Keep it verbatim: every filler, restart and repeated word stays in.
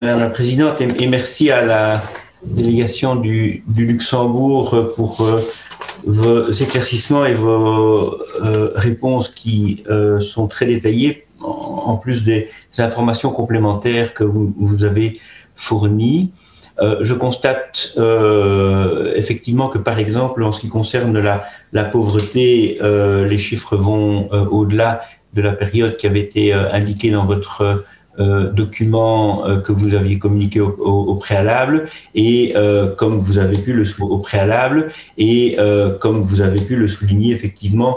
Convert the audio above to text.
Madame la Présidente, et merci à la délégation du, du Luxembourg pour euh, vos éclaircissements et vos euh, réponses qui euh, sont très détaillées, en plus des informations complémentaires que vous, vous avez fournies. Euh, je constate euh, effectivement que, par exemple, en ce qui concerne la, la pauvreté, euh, les chiffres vont euh, au-delà de la période qui avait été euh, indiquée dans votre euh, document euh, que vous aviez communiqué au, au, au préalable, et euh, comme vous avez pu le souligner au préalable, et euh, comme vous avez pu le souligner effectivement